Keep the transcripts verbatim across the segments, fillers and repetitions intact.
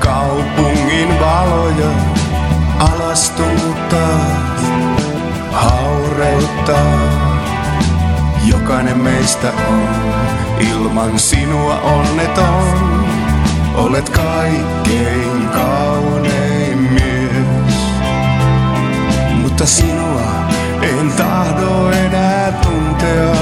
Kaupungin valoja alastuttaa, haureuttaa. Jokainen meistä on ilman sinua onneton. Olet kaikkein kaunein mies, mutta sinua en tahdo enää tuntea.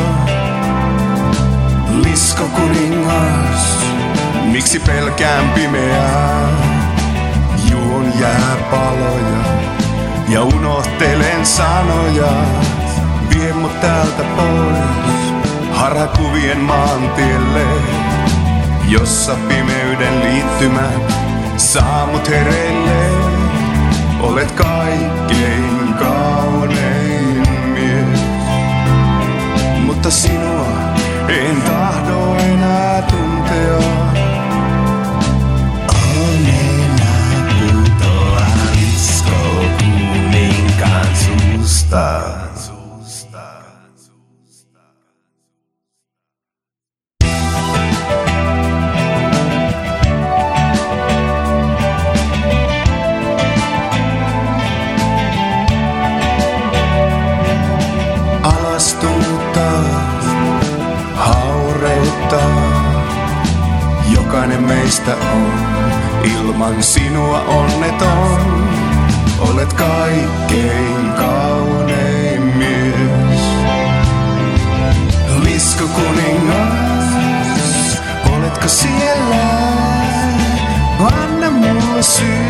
Lisko kuningas, miksi pelkään pimeää? Juon jääpaloja ja unohtelen sanoja. Vie mut täältä pois harakuvien maantielle, jossa pimeyden liittymät saa mut hereille. Olet kaikkein kaunein mies, mutta sinua en tahdo enää tuntea. Onnena putoaa lisko kuninkaan suusta. Alastuttaa, haureuttaa. Jokainen meistä on ilman sinua onneton. Olet kaikkein kaunein mies. Lisko kuningas, oletko siellä? Anna mulle syy.